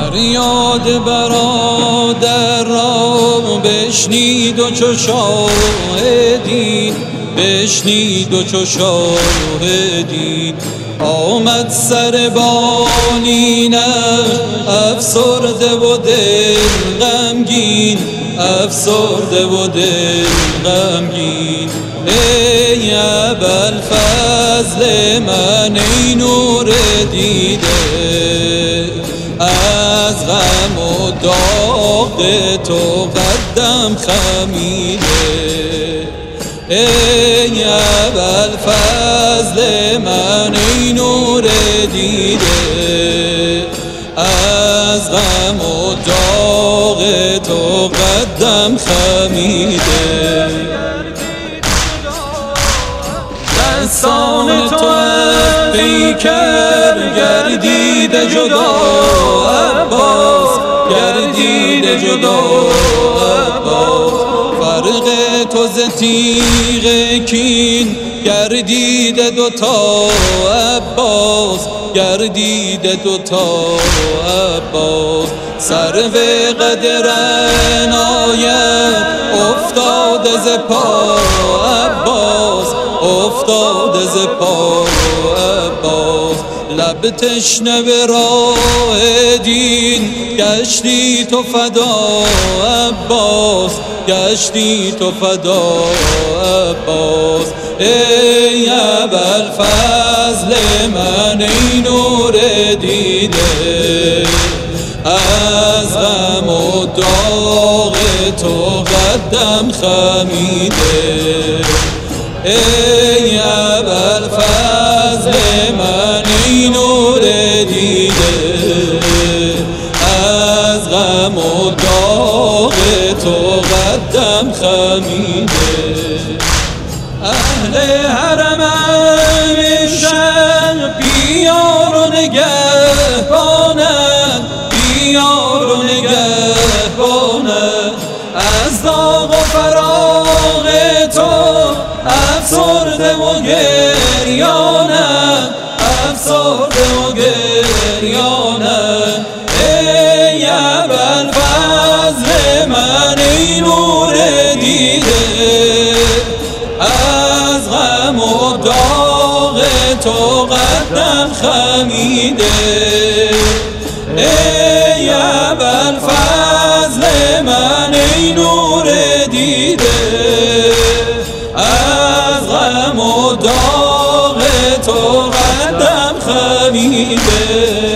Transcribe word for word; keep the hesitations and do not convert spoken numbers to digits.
فریاد برادر را بشنید و چو شاهدین، بشنید و چو شاهدین. آمد سر بالینش افسرده و دل غمگین، افسرده و دل غمگین. ای ابوالفضل من ای نور دیده، از غم و داغ تو قدم خمیده. ای ابوالفضل من ای نور دیده، از غم و داغ تو قدم خمیده. دستان تو از پیکر گردیده جدا عباس، گردیده جدا عباس. فرق تو ز تیغ کین گردیده دوتا عباس، گردیده دوتا عباس. سرو قدر عنایت افتاده ز پا عباس، افتاده ز پا عباس. لب تشنه به راه دین گشتی تو فدا عباس، گشتی تو فدا عباس. ای ابوالفضل من ای نور دیده، از غم و داغ تو قدم خمیده. ای ابوالفضل من ای نور دیده، از غم و داغ تو قدم خمیده. اهل حرم همیشه بیار و نگهبانند، بیار و نگهبانند. از داغ و فراق تو افسرده و گریانند، افسرده و گریانند. ای ابوالفضل من ای نور دیده، از غم و داغ تو قدم خمیده. ای ابوالفضل من ای نور دیده، از غم و داغ تو قدم خمیده.